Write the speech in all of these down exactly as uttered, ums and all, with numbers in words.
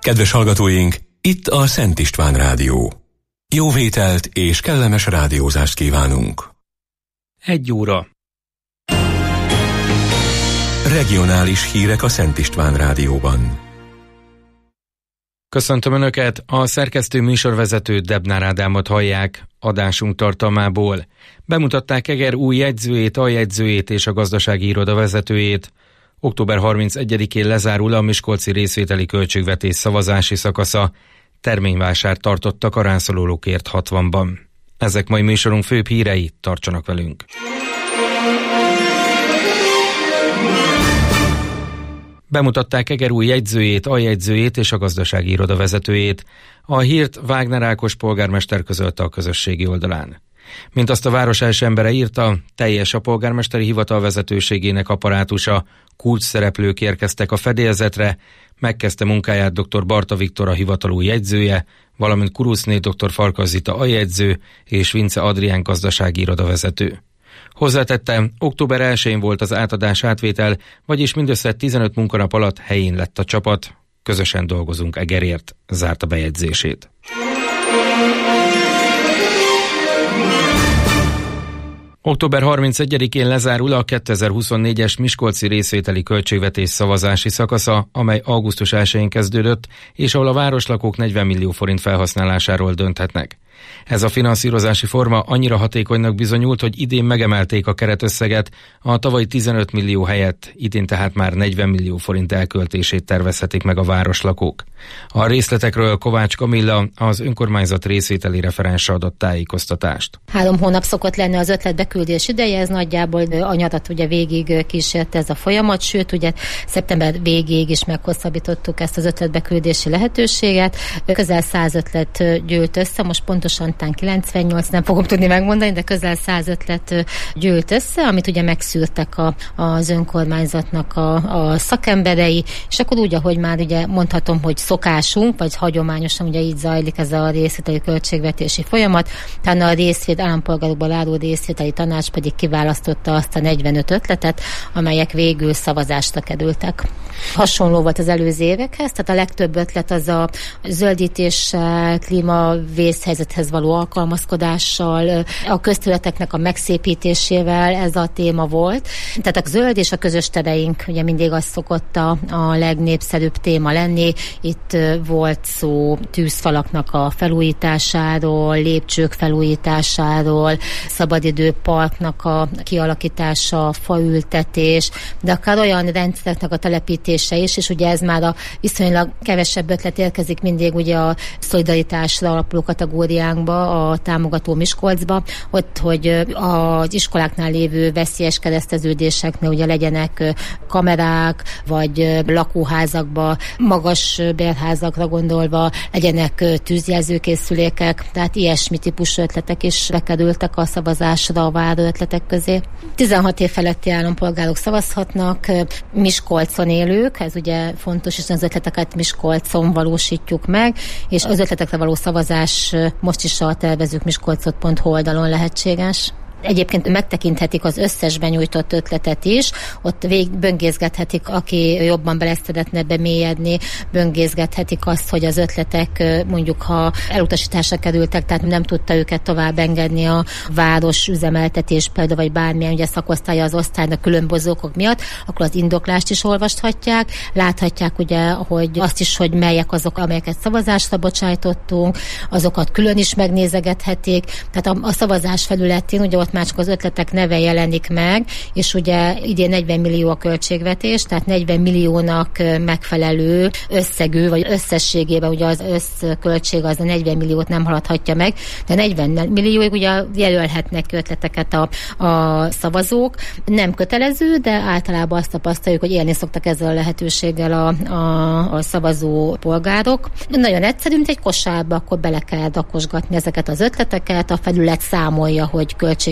Kedves hallgatóink, itt a Szent István Rádió. Jó vételt és kellemes rádiózást kívánunk. Egy óra. Regionális hírek a Szent István Rádióban. Köszöntöm Önöket, a szerkesztő műsorvezető Debnár Ádámot hallják. Adásunk tartalmából bemutatták Eger új jegyzőjét, aljegyzőjét és a gazdasági iroda vezetőjét. október harmincegyedikén lezárul a miskolci részvételi költségvetés szavazási szakasza. Terményvásárt tartottak a rászorulókért hatvanban. Ezek mai műsorunk főbb hírei, tartsanak velünk! Bemutatták Eger új jegyzőjét, aljegyzőjét és a gazdasági iroda vezetőjét. A hírt Wagner Ákos polgármester közölte a közösségi oldalán. Mint azt a város első embere írta, teljes a polgármesteri hivatal vezetőségének apparátusa, kulcs szereplők érkeztek a fedélzetre, megkezdte munkáját dr. Barta Viktor a hivatal új jegyzője, valamint Kuruszné dr. Farkas Zita aljegyző és Vince Adrián gazdasági iroda vezető. Hozzátette, október elsején volt az átadás átvétel, vagyis mindössze tizenöt munkanap alatt helyén lett a csapat. Közösen dolgozunk Egerért, zárta bejegyzését. október harmincegyedikén lezárul a kétezer-huszonnégyes miskolci részvételi költségvetés szavazási szakasza, amely augusztus elsején kezdődött, és ahol a városlakók negyven millió forint felhasználásáról dönthetnek. Ez a finanszírozási forma annyira hatékonynak bizonyult, hogy idén megemelték a keretösszeget, a tavalyi tizenöt millió helyett idén tehát már negyven millió forint elköltését tervezhetik meg a városlakók. A részletekről Kovács Kamilla, az önkormányzat részvételi referense adott tájékoztatást. Három hónap szokott lenni az ötletbeküldés ideje, ez nagyjából a nyarat ugye végig kísérte ez a folyamat, sőt ugye szeptember végéig is meghosszabbítottuk ezt az ötletbeküldési lehetőséget. Közel száz ötlet gyűlt össze, most pontosan tán kilencvennyolc, nem fogom tudni megmondani, de közel száz ötlet gyűlt össze, amit ugye megszűrtek a, az önkormányzatnak a, a szakemberei, és akkor úgy, ahogy már ugye mondhatom, hogy szokásunk, vagy hagyományosan ugye így zajlik ez a részvételi költségvetési folyamat, tehát a részvét, állampolgárokból álló részvételi tanács pedig kiválasztotta azt a negyvenöt ötletet, amelyek végül szavazásra kerültek. Hasonló volt az előző évekhez, tehát a legtöbb ötlet az a zöldítéssel, klímavészhelyzethez való alkalmazkodással, a közterületeknek a megszépítésével ez a téma volt. Tehát a zöld és a közös tereink ugye mindig az szokott a, a legnépszerűbb téma lenni. Itt volt szó tűzfalaknak a felújításáról, lépcsők felújításáról, szabadidőparknak a kialakítása, faültetés, de akár olyan rendszereknek a telepítése is, és ugye ez már a viszonylag kevesebb ötlet érkezik mindig ugye a szolidaritásra alapuló kategóriánkba, a támogató Miskolcba, ott, hogy az iskoláknál lévő veszélyes kereszteződéseknél ugye legyenek kamerák, vagy lakóházakba, magas bérházakra gondolva legyenek tűzjelzőkészülékek, tehát ilyesmi típusú ötletek is bekerültek a szavazásra a váró ötletek közé. tizenhat év feletti állampolgárok szavazhatnak, Miskolcon élők, ez ugye fontos, és az ötleteket Miskolcon valósítjuk meg, és az ötletekre való szavazás most is a tervezők miskolcot pont hu oldalon lehetséges. Egyébként megtekinthetik az összes benyújtott ötletet is, ott végig böngészgethetik, aki jobban bele szeretne bemélyedni, böngészgethetik azt, hogy az ötletek mondjuk, ha elutasításra kerültek, tehát nem tudta őket tovább engedni a város üzemeltetés például, vagy bármilyen ugye szakosztálya az osztálynak különböző okok miatt, akkor az indoklást is olvashatják, láthatják ugye, hogy azt is, hogy melyek azok, amelyeket szavazásra bocsájtottunk, azokat külön is megnézegethetik, tehát a, a szavazás felületén ugye ott már csak az ötletek neve jelenik meg, és ugye idén negyven millió a költségvetés, tehát negyven milliónak megfelelő összegű, vagy összességében ugye az összköltség az a negyven milliót nem haladhatja meg, de negyven millióig ugye jelölhetnek ötleteket a, a szavazók. Nem kötelező, de általában azt tapasztaljuk, hogy élni szoktak ezzel a lehetőséggel a, a, a szavazó polgárok. Nagyon egyszerű, mint egy kosárba, akkor bele kell dakosgatni ezeket az ötleteket, a felület számolja, hogy költség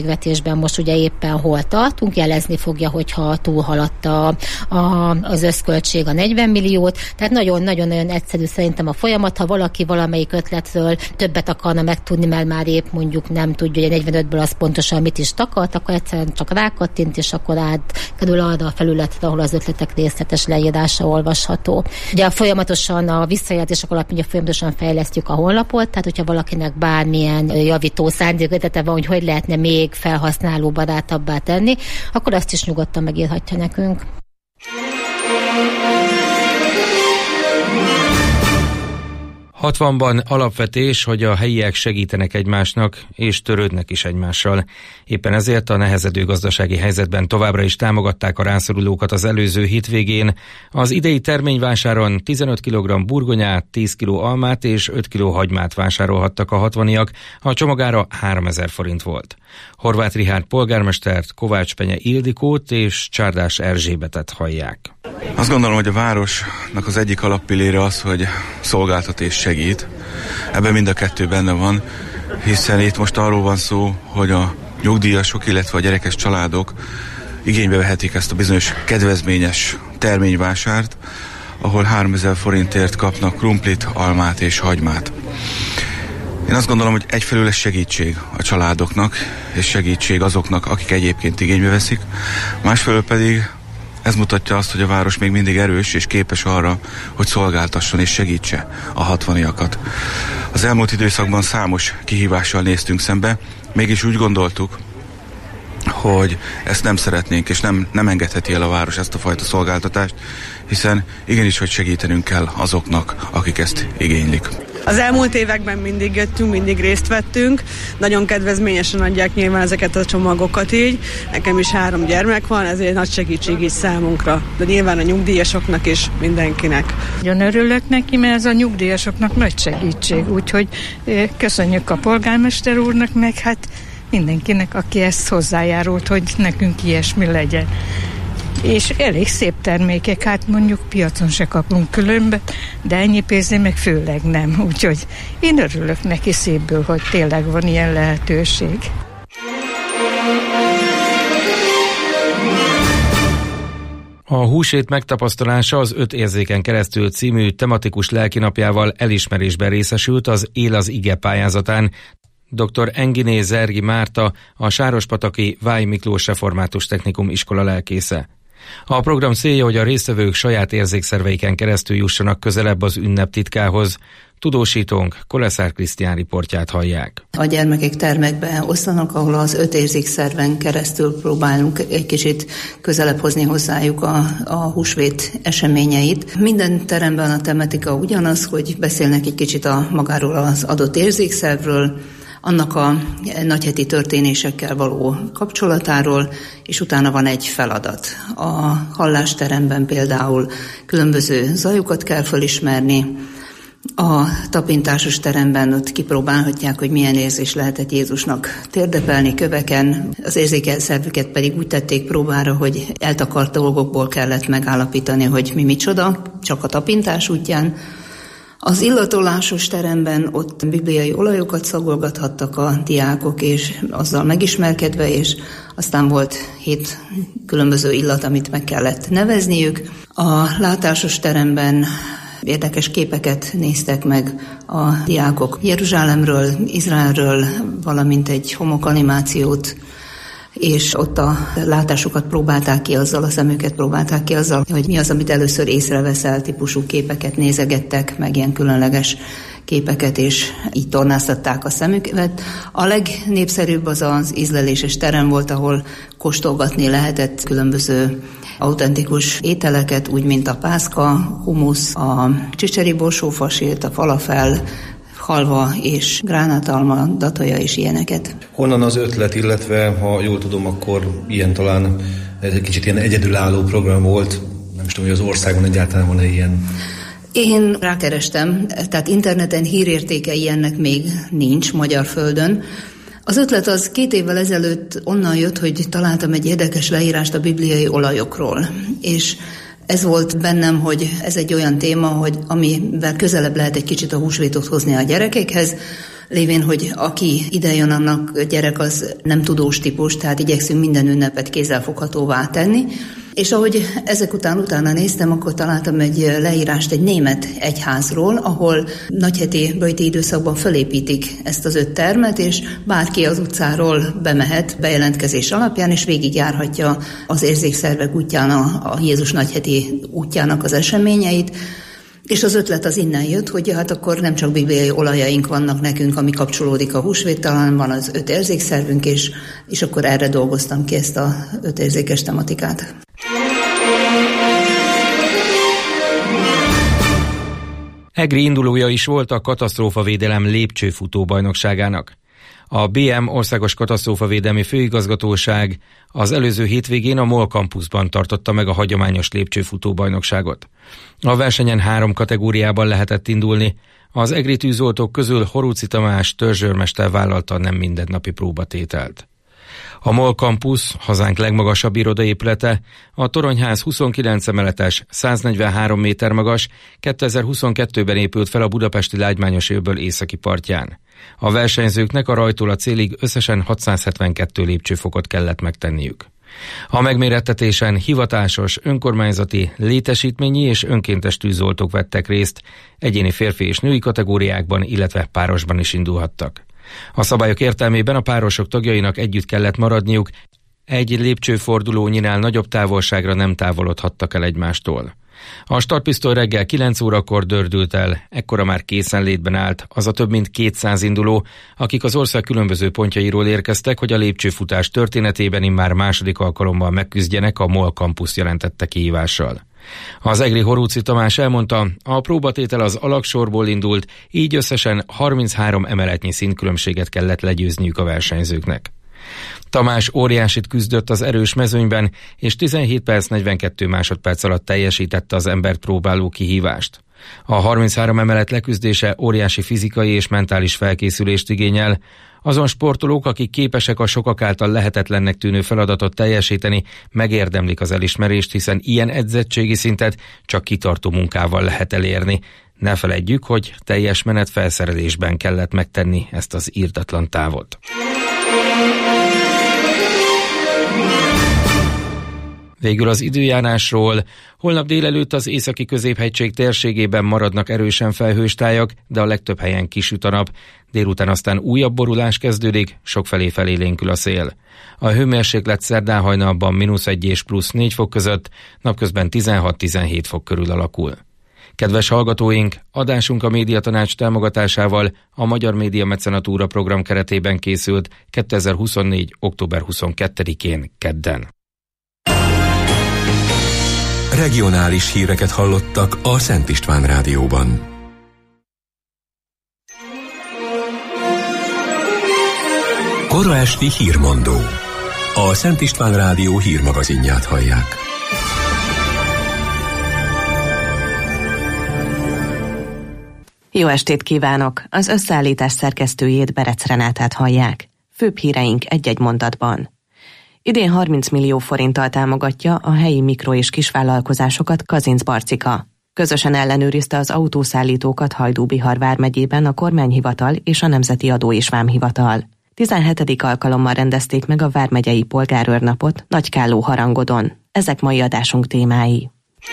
költségvetésben most ugye éppen hol tartunk, jelezni fogja, hogyha túlhaladta a, az összköltség a negyven milliót, tehát nagyon-nagyon egyszerű szerintem a folyamat, ha valaki valamelyik ötletről többet akarna megtudni, mert már épp mondjuk nem tudja, hogy a negyvenötből az pontosan mit is takart, akkor egyszerűen csak rákattint, és akkor átkerül arra a felületre, ahol az ötletek részletes leírása olvasható. Ugye folyamatosan a visszajelzések alapján ugye folyamatosan fejlesztjük a honlapot, tehát hogyha valakinek bármilyen javító szándékötlete van, hogy hogy lehetne még felhasználóbarátabbá tenni, akkor azt is nyugodtan megírhatja nekünk. hatvanban alapvetés, hogy a helyiek segítenek egymásnak, és törődnek is egymással. Éppen ezért a nehezedő gazdasági helyzetben továbbra is támogatták a rászorulókat az előző hétvégén. Az idei terményvásáron tizenöt kilogramm burgonyát, tíz kiló almát és öt kiló hagymát vásárolhattak a hatvaniak, a csomagára háromezer forint volt. Horváth Richárd polgármestert, Kovács Penye Ildikót és Csárdás Erzsébetet hallják. Azt gondolom, hogy a városnak az egyik alappillére az, hogy szolgáltat és segít. Ebben mind a kettő benne van, hiszen itt most arról van szó, hogy a nyugdíjasok, illetve a gyerekes családok igénybe vehetik ezt a bizonyos kedvezményes terményvásárt, ahol háromezer forintért kapnak krumplit, almát és hagymát. Én azt gondolom, hogy egyfelől ez segítség a családoknak, és segítség azoknak, akik egyébként igénybe veszik, másfelől pedig ez mutatja azt, hogy a város még mindig erős és képes arra, hogy szolgáltasson és segítse a hatvaniakat. Az elmúlt időszakban számos kihívással néztünk szembe, mégis úgy gondoltuk, hogy ezt nem szeretnénk, és nem, nem engedheti el a város ezt a fajta szolgáltatást, hiszen igenis, hogy segítenünk kell azoknak, akik ezt igénylik. Az elmúlt években mindig jöttünk, mindig részt vettünk, nagyon kedvezményesen adják nyilván ezeket a csomagokat így. Nekem is három gyermek van, ezért nagy segítség is számunkra, de nyilván a nyugdíjasoknak is, mindenkinek. Nagyon örülök neki, mert ez a nyugdíjasoknak nagy segítség, úgyhogy köszönjük a polgármester úrnak, meg hát mindenkinek, aki ezt hozzájárult, hogy nekünk ilyesmi legyen. És elég szép termékek, hát mondjuk piacon se kapunk különbet, de ennyi pénznél meg főleg nem. Úgyhogy én örülök neki szépből, hogy tényleg van ilyen lehetőség. A húsét megtapasztalása az Öt érzéken keresztül című tematikus lelkinapjával elismerésben részesült az Él az ige pályázatán. dr. Enginé Zergi Márta, a sárospataki Váj Miklós Református Technikum iskola lelkésze. A program célja, hogy a résztvevők saját érzékszerveiken keresztül jussanak közelebb az ünnep titkához. Tudósítónk Koleszár Krisztián riportját hallják. A gyermekek termekbe osztanak, ahol az öt érzékszerven keresztül próbálunk egy kicsit közelebb hozni hozzájuk a, a húsvét eseményeit. Minden teremben a tematika ugyanaz, hogy beszélnek egy kicsit a magáról az adott érzékszervről, annak a nagyheti történésekkel való kapcsolatáról, és utána van egy feladat. A hallásteremben például különböző zajokat kell felismerni, a tapintásos teremben ott kipróbálhatják, hogy milyen érzés lehetett Jézusnak térdepelni köveken, az érzékelszervüket pedig úgy tették próbára, hogy eltakart dolgokból kellett megállapítani, hogy mi micsoda, csak a tapintás útján. Az illatolásos teremben ott bibliai olajokat szagolgathattak a diákok, és azzal megismerkedve, és aztán volt hét különböző illat, amit meg kellett nevezniük. A látásos teremben érdekes képeket néztek meg a diákok Jeruzsálemről, Izraelről, valamint egy homokanimációt, és ott a látásukat próbálták ki azzal, a szemüket próbálták ki azzal, hogy mi az, amit először észreveszel, típusú képeket nézegettek, meg ilyen különleges képeket, és így tornáztatták a szemüket. A legnépszerűbb az az ízleléses terem volt, ahol kóstolgatni lehetett különböző autentikus ételeket, úgy, mint a pászka, humusz, a csicseri borsófasért, a falafel, halva és gránátalma, dataja és ilyeneket. Honnan az ötlet, illetve ha jól tudom, akkor ilyen talán ez egy kicsit ilyen egyedülálló program volt, nem is tudom, hogy az országon egyáltalán van-e ilyen? Én rákerestem, tehát interneten hírértéke ilyennek még nincs magyar földön. Az ötlet az két évvel ezelőtt onnan jött, hogy találtam egy érdekes leírást a bibliai olajokról, és ez volt bennem, hogy ez egy olyan téma, hogy amivel közelebb lehet egy kicsit a húsvétot hozni a gyerekekhez, lévén, hogy aki idejön, annak gyerek az nem tudós típus, tehát igyekszünk minden ünnepet kézzelfoghatóvá tenni. És ahogy ezek után utána néztem, akkor találtam egy leírást egy német egyházról, ahol nagyheti böjti időszakban fölépítik ezt az öt termet, és bárki az utcáról bemehet bejelentkezés alapján, és végigjárhatja az érzékszervek útján a, a Jézus nagyheti útjának az eseményeit. És az ötlet az innen jött, hogy hát akkor nem csak bibliai olajaink vannak nekünk, ami kapcsolódik a húsvéttal, hanem van az öt érzékszervünk, és, és akkor erre dolgoztam ki ezt a öt érzékes tematikát. Egri indulója is volt a katasztrófavédelem lépcsőfutó bajnokságának. A bé em Országos Katasztrófavédelmi Főigazgatóság az előző hétvégén a MOL Campusban tartotta meg a hagyományos lépcsőfutó bajnokságot. A versenyen három kategóriában lehetett indulni. Az egri tűzoltók közül Horóczy Tamás törzsőrmester vállalta a nem mindennapi próbatételt. A MOL Campus, hazánk legmagasabb irodaépülete, a Toronyház huszonkilenc emeletes, száznegyvenhárom méter magas, kétezer-huszonkettőben épült fel a budapesti Lágymányos öböl északi partján. A versenyzőknek a rajtól a célig összesen hatszázhetvenkettő lépcsőfokot kellett megtenniük. A megmérettetésen hivatásos, önkormányzati, létesítményi és önkéntes tűzoltók vettek részt, egyéni férfi és női kategóriákban, illetve párosban is indulhattak. A szabályok értelmében a párosok tagjainak együtt kellett maradniuk, egy lépcsőfordulónyinál nagyobb távolságra nem távolodhattak el egymástól. A startpisztoly reggel kilenc órakor dördült el, ekkora már készenlétben állt az a több mint kétszáz induló, akik az ország különböző pontjairól érkeztek, hogy a lépcsőfutás történetében immár második alkalommal megküzdjenek a MOL Campus jelentette kihívással. Az egri Horóczy Tamás elmondta, a próbatétel az alagsorból indult, így összesen harminchárom emeletnyi színkülönbséget kellett legyőzniük a versenyzőknek. Tamás óriásit küzdött az erős mezőnyben, és tizenhét perc negyvenkettő másodperc alatt teljesítette az embert próbáló kihívást. A harminchárom emelet leküzdése óriási fizikai és mentális felkészülést igényel. Azon sportolók, akik képesek a sokak által lehetetlennek tűnő feladatot teljesíteni, megérdemlik az elismerést, hiszen ilyen edzettségi szintet csak kitartó munkával lehet elérni. Ne feledjük, hogy teljes menetfelszerelésben kellett megtenni ezt az írtatlan távot. Végül az időjárásról. Holnap délelőtt az északi középhegység térségében maradnak erősen felhős tájak, de a legtöbb helyen kisüt a nap. Délután aztán újabb borulás kezdődik, sokfelé felélénkül a szél. A hőmérséklet szerdán hajnalban mínusz egy és plusz négy fok között, napközben tizenhat-tizenhét fok körül alakul. Kedves hallgatóink, adásunk a Médiatanács támogatásával a Magyar Média Mecenatúra program keretében készült kétezer-huszonnégy. október huszonkettedikén kedden. Regionális híreket hallottak a Szent István Rádióban. Kora esti hírmondó. A Szent István Rádió hírmagazinját hallják. Jó estét kívánok! Az összeállítás szerkesztőjét, Berec Renátát hallják. Főbb híreink egy-egy mondatban. Idén harminc millió forinttal támogatja a helyi mikro- és kisvállalkozásokat Kazinc Barcika. Közösen ellenőrizte az autószállítókat Hajdú-Bihar vármegyében a kormányhivatal és a Nemzeti Adó és Vámhivatal. tizenhetedik alkalommal rendezték meg a vármegyei polgárőrnapot Nagykálló Harangodon. Ezek mai adásunk témái.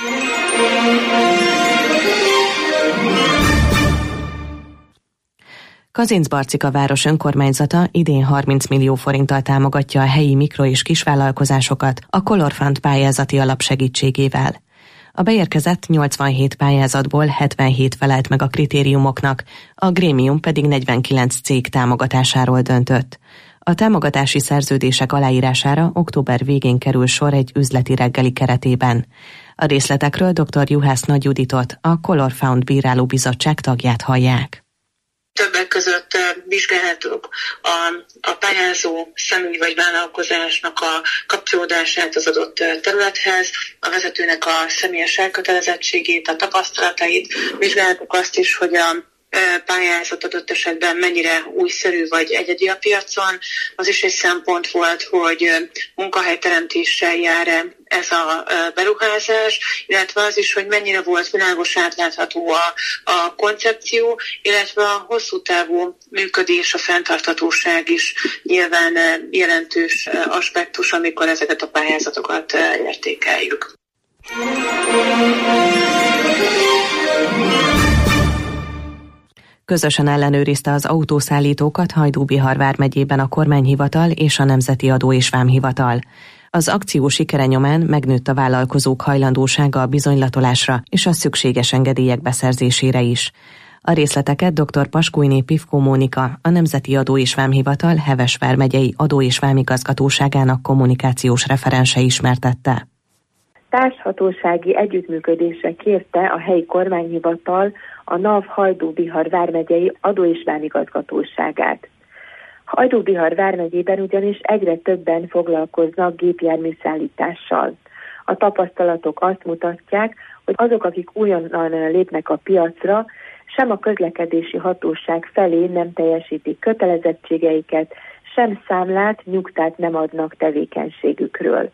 Kazincbarcika város önkormányzata idén harminc millió forinttal támogatja a helyi mikro- és kisvállalkozásokat a Colorfront pályázati alap segítségével. A beérkezett nyolcvanhét pályázatból hetvenhét felelt meg a kritériumoknak, a grémium pedig negyvenkilenc cég támogatásáról döntött. A támogatási szerződések aláírására október végén kerül sor egy üzleti reggeli keretében. A részletekről dr. Juhász Nagy Juditot, a Colorfront bírálóbizottság tagját hallják. Többek között vizsgáltuk a, a pályázó személy vagy vállalkozásnak a kapcsolódását az adott területhez, a vezetőnek a személyes elkötelezettségét, a tapasztalatait. Vizsgáltuk azt is, hogy a pályázat adott esetben mennyire újszerű vagy egyedi a piacon. Az is egy szempont volt, hogy munkahelyteremtéssel jár ez a beruházás, illetve az is, hogy mennyire volt világos, átlátható a, a koncepció, illetve a hosszú távú működés, a fenntarthatóság is nyilván jelentős aspektus, amikor ezeket a pályázatokat értékeljük. Közösen ellenőrizte az autószállítókat Hajdú-Bihar vármegyében a kormányhivatal és a Nemzeti Adó és Vámhivatal. Az akció sikere nyomán megnőtt a vállalkozók hajlandósága a bizonylatolásra és a szükséges engedélyek beszerzésére is. A részleteket dr. Paskújné Pivkó Mónika, a Nemzeti Adó és Vámhivatal Heves vármegyei Adó és Vámigazgatóságának kommunikációs referense ismertette. Társhatósági együttműködésre kérte a helyi kormányhivatal a NAV Hajdú-Bihar vármegyei Adó és Vámigazgatóságát. Hajdú-Bihar vármegyében ugyanis egyre többen foglalkoznak gépjárműszállítással. A tapasztalatok azt mutatják, hogy azok, akik újonnan lépnek a piacra, sem a közlekedési hatóság felé nem teljesítik kötelezettségeiket, sem számlát, nyugtát nem adnak tevékenységükről.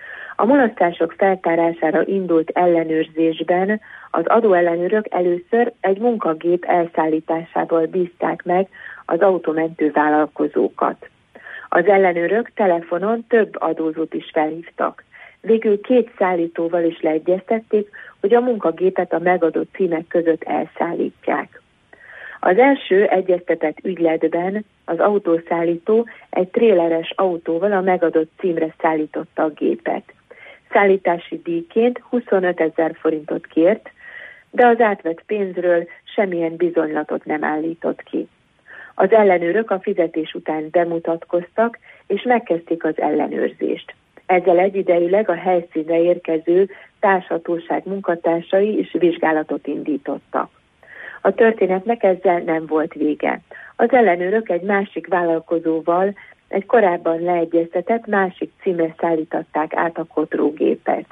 A mulasztások feltárására indult ellenőrzésben az adóellenőrök először egy munkagép elszállításával bízták meg az autómentő vállalkozókat. Az ellenőrök telefonon több adózót is felhívtak. Végül két szállítóval is leegyeztették, hogy a munkagépet a megadott címek között elszállítják. Az első egyeztetett ügyletben az autószállító egy tréleres autóval a megadott címre szállította a gépet. Szállítási díjként huszonötezer forintot kért, de az átvett pénzről semmilyen bizonylatot nem állított ki. Az ellenőrök a fizetés után bemutatkoztak, és megkezdték az ellenőrzést. Ezzel egyidejűleg a helyszínre érkező társhatóság munkatársai is vizsgálatot indítottak. A történetnek ezzel nem volt vége. Az ellenőrök egy másik vállalkozóval egy korábban leegyeztetett másik címre szállították át a kotrógépet.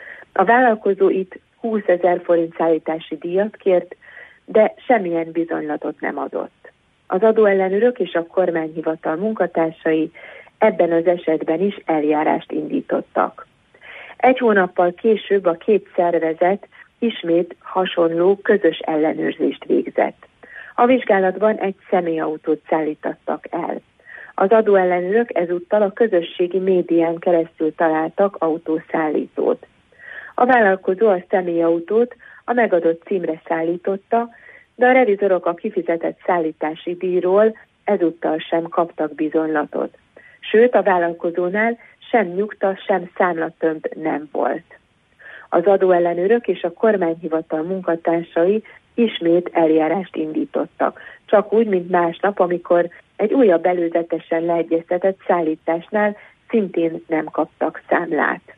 A vállalkozó itt húszezer forint szállítási díjat kért, de semmilyen bizonylatot nem adott. Az adóellenőrök és a kormányhivatal munkatársai ebben az esetben is eljárást indítottak. Egy hónappal később a két szervezet ismét hasonló közös ellenőrzést végzett. A vizsgálatban egy személyautót szállítottak el. Az adóellenőrök ezúttal a közösségi médián keresztül találtak autószállítót. A vállalkozó a személyautót a megadott címre szállította, de a revizorok a kifizetett szállítási díjról ezúttal sem kaptak bizonylatot. Sőt, a vállalkozónál sem nyugta, sem számlatömb nem volt. Az adóellenőrök és a kormányhivatal munkatársai ismét eljárást indítottak. Csak úgy, mint másnap, amikor egy újabb előzetesen leegyeztetett szállításnál szintén nem kaptak számlát.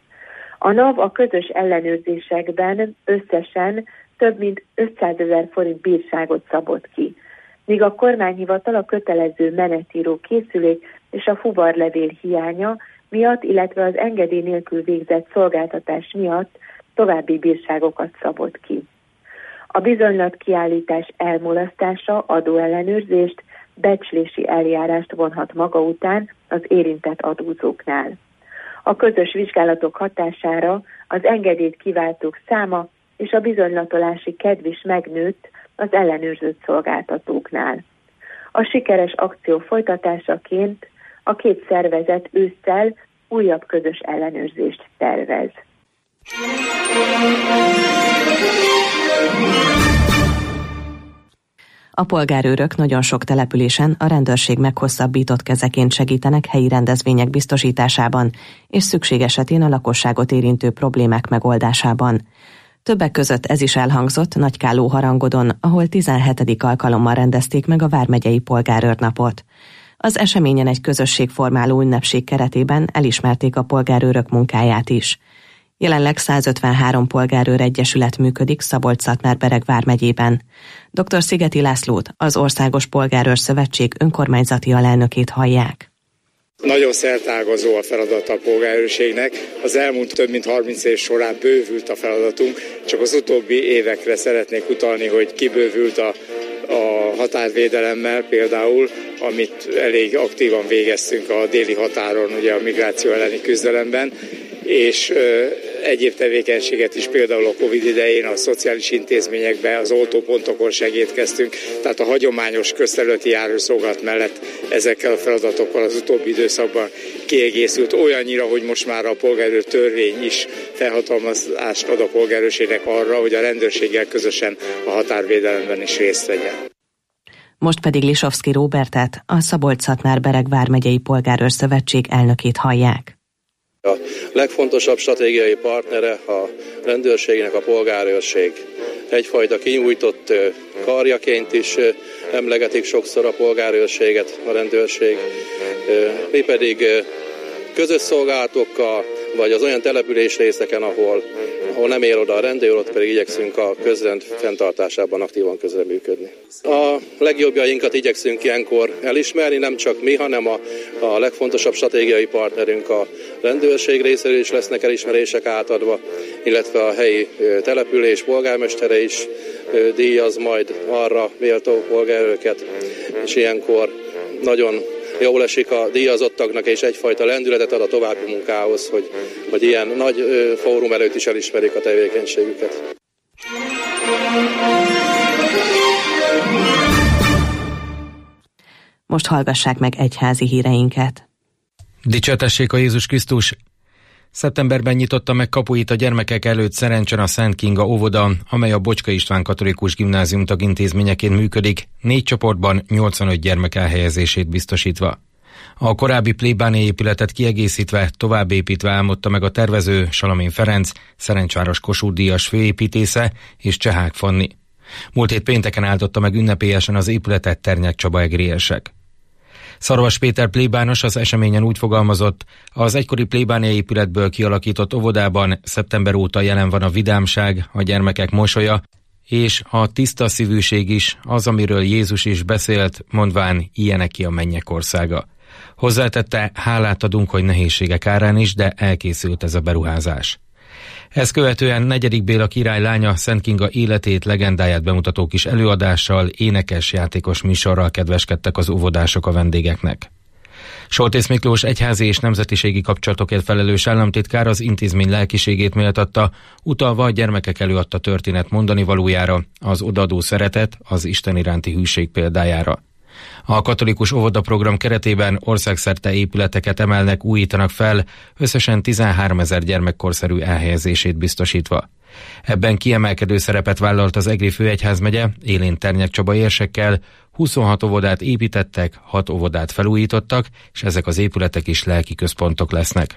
A NAV a közös ellenőrzésekben összesen több mint ötszázezer forint bírságot szabott ki, míg a kormányhivatal a kötelező menetíró készülék és a fuvarlevél hiánya miatt, illetve az engedély nélkül végzett szolgáltatás miatt további bírságokat szabott ki. A bizonylatkiállítás elmulasztása adóellenőrzést, becslési eljárást vonhat maga után az érintett adózóknál. A közös vizsgálatok hatására az engedélyt kiváltók száma és a bizonylatolási kedv is megnőtt az ellenőrzött szolgáltatóknál. A sikeres akció folytatásaként a két szervezet ősszel újabb közös ellenőrzést tervez. A polgárőrök nagyon sok településen a rendőrség meghosszabbított kezeként segítenek helyi rendezvények biztosításában és szükség esetén a lakosságot érintő problémák megoldásában. Többek között ez is elhangzott Nagykálóharangodon, ahol tizenhetedik alkalommal rendezték meg a vármegyei polgárőrnapot. Az eseményen egy közösségformáló ünnepség keretében elismerték a polgárőrök munkáját is. Jelenleg százötvenhárom polgárőr egyesület működik Szabolcs-Szatmár-Bereg vármegyében. dr. Szigeti Lászlót, az Országos Polgárőr Szövetség önkormányzati alelnökét hallják. Nagyon szertágazó a feladat a polgárőrségnek. Az elmúlt több mint harminc év során bővült a feladatunk, csak az utóbbi évekre szeretnék utalni, hogy kibővült a a határvédelemmel például, amit elég aktívan végeztünk a déli határon, ugye a migráció elleni küzdelemben, és egyéb tevékenységet is például a Covid idején a szociális intézményekben, az oltópontokon segítkeztünk, tehát a hagyományos közterületi járószolgálat mellett ezekkel a feladatokkal az utóbbi időszakban kiegészült olyannyira, hogy most már a polgárőr törvény is felhatalmazást ad a polgárőrségnek arra, hogy a rendőrséggel közösen a határvédelemben is részt vegyen. Most pedig Lisovszky Róbertet, a Szabolcs-Szatmár-Bereg vármegyei polgárőr szövetség elnökét hallják. A legfontosabb stratégiai partnere a rendőrségnek a polgárőrség. Egyfajta kinyújtott karjaként is emlegetik sokszor a polgárőrséget a rendőrség. Mi pedig közös szolgálatokkal, vagy az olyan településrészeken, ahol, ahol nem ér oda a rendőr, ott pedig igyekszünk a közrend fenntartásában aktívan közreműködni. A legjobbjainkat igyekszünk ilyenkor elismerni, nem csak mi, hanem a, a legfontosabb stratégiai partnerünk a rendőrség részéről is lesznek elismerések átadva, illetve a helyi település polgármestere is díjaz majd arra méltó polgárőröket, és ilyenkor nagyon jól esik a díjazottaknak, és egyfajta lendületet ad a további munkához, hogy, hogy ilyen nagy ö, fórum előtt is elismerik a tevékenységüket. Most hallgassák meg egyházi híreinket. Dicsértessék a Jézus Krisztus! Szeptemberben nyitotta meg kapuit a gyermekek előtt Szerencsen a Szent Kinga óvoda, amely a Bocska István Katolikus Gimnázium tagintézményeként működik, négy csoportban nyolcvanöt gyermek elhelyezését biztosítva. A korábbi plébániai épületet kiegészítve, továbbépítve álmodta meg a tervező Salamén Ferenc, Szerencsváros Kossuth-díjas főépítésze és Csehák Fanni. Múlt hét pénteken áldotta meg ünnepélyesen az épületet Ternyák Csaba egriesek. Szarvas Péter plébános az eseményen úgy fogalmazott, az egykori plébániai épületből kialakított óvodában szeptember óta jelen van a vidámság, a gyermekek mosolya, és a tiszta szívűség is, az, amiről Jézus is beszélt, mondván ilyeneké a mennyek országa. Hozzátette, hálát adunk, hogy nehézségek árán is, de elkészült ez a beruházás. Ezt követően negyedik Béla király lánya Szent Kinga életét, legendáját bemutató kis előadással, énekes, játékos műsorral kedveskedtek az óvodások a vendégeknek. Soltész Miklós egyházi és nemzetiségi kapcsolatokért felelős államtitkár az intézmény lelkiségét méltatta, utalva a gyermekek előadta történet mondani valójára, az odaadó szeretet, az Isten iránti hűség példájára. A katolikus óvodaprogram keretében országszerte épületeket emelnek, újítanak fel, összesen tizenháromezer gyermekkorszerű elhelyezését biztosítva. Ebben kiemelkedő szerepet vállalt az Egri főegyházmegye, élén Ternyák Csaba érsekkel, huszonhat óvodát építettek, hat óvodát felújítottak, és ezek az épületek is lelki központok lesznek.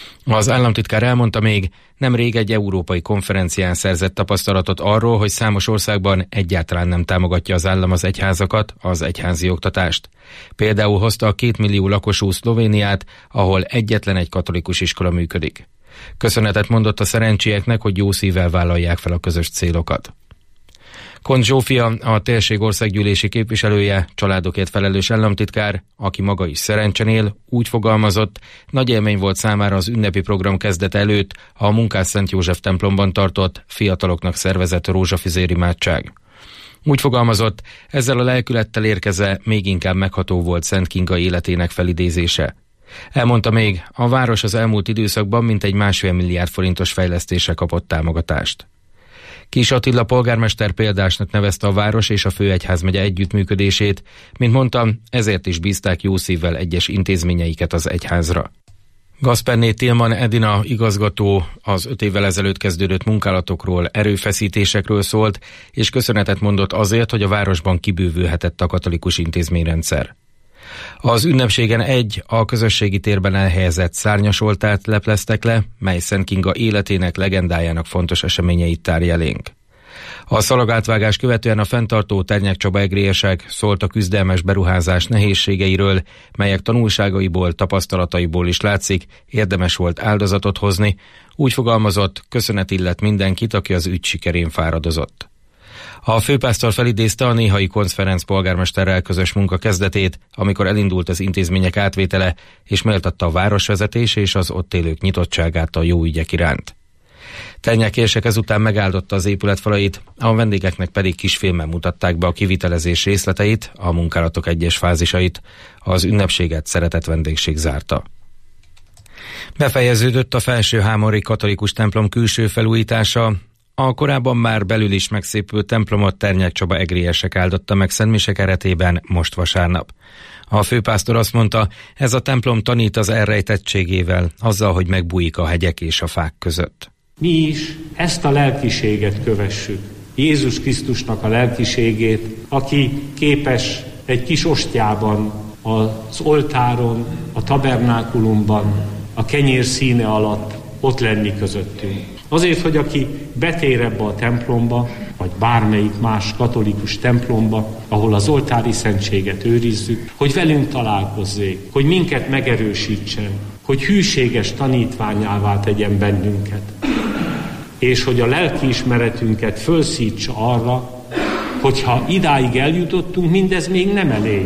Az államtitkár elmondta még, nemrég egy európai konferencián szerzett tapasztalatot arról, hogy számos országban egyáltalán nem támogatja az állam az egyházakat, az egyházi oktatást. Például hozta a két millió lakosú Szlovéniát, ahol egyetlen egy katolikus iskola működik. Köszönetet mondott a szerencsieknek, hogy jó szívvel vállalják fel a közös célokat. Kont Zsófia, a térség országgyűlési képviselője, családokért felelős államtitkár, aki maga is Szerencsen él, úgy fogalmazott, nagy élmény volt számára az ünnepi program kezdete előtt a Munkás-Szent József templomban tartott, fiataloknak szervezett rózsafüzér imádság. Úgy fogalmazott, ezzel a lelkülettel érkezve még inkább megható volt Szent Kinga életének felidézése. Elmondta még, a város az elmúlt időszakban mintegy másfél milliárd forintos fejlesztésre kapott támogatást. Kis Attila polgármester példásnak nevezte a város és a főegyházmegye együttműködését, mint mondtam, ezért is bízták jó szívvel egyes intézményeiket az egyházra. Gasperné Tilman Edina igazgató az öt évvel ezelőtt kezdődött munkálatokról, erőfeszítésekről szólt, és köszönetet mondott azért, hogy a városban kibővülhetett a katolikus intézményrendszer. Az ünnepségen egy a közösségi térben elhelyezett szárnyasoltárt lepleztek le, mely Szent Kinga életének, legendájának fontos eseményeit tárja elénk. A szalagátvágás követően a fenntartó Ternyák Csaba egriesek szólt a küzdelmes beruházás nehézségeiről, melyek tanulságaiból, tapasztalataiból is látszik, érdemes volt áldozatot hozni, úgy fogalmazott, köszönet illet mindenkit, aki az ügy sikerén fáradozott. A főpásztor felidézte a néhai Konc Ferenc polgármesterrel közös munka kezdetét, amikor elindult az intézmények átvétele, és méltatta a városvezetés és az ott élők nyitottságát a jó ügyek iránt. Ternyek-érsek ezután megáldotta az épület falait, a vendégeknek pedig kisfilmen mutatták be a kivitelezés részleteit, a munkálatok egyes fázisait. Az ünnepséget szeretett vendégség zárta. Befejeződött a Felsőhámori katolikus templom külső felújítása. A korábban már belül is megszépült templomot Ternyák Csaba egriesek áldotta meg szentmise keretében most vasárnap. A főpásztor azt mondta, ez a templom tanít az elrejtettségével, azzal, hogy megbújik a hegyek és a fák között. Mi is ezt a lelkiséget kövessük. Jézus Krisztusnak a lelkiségét, aki képes egy kis ostyában, az oltáron, a tabernákulumban, a kenyér színe alatt ott lenni közöttünk. Azért, hogy aki betér ebbe a templomba, vagy bármelyik más katolikus templomba, ahol az oltári szentséget őrizzük, hogy velünk találkozzék, hogy minket megerősítsen, hogy hűséges tanítványává tegyen bennünket, és hogy a lelkiismeretünket fölszítsa arra, hogyha idáig eljutottunk, mindez még nem elég.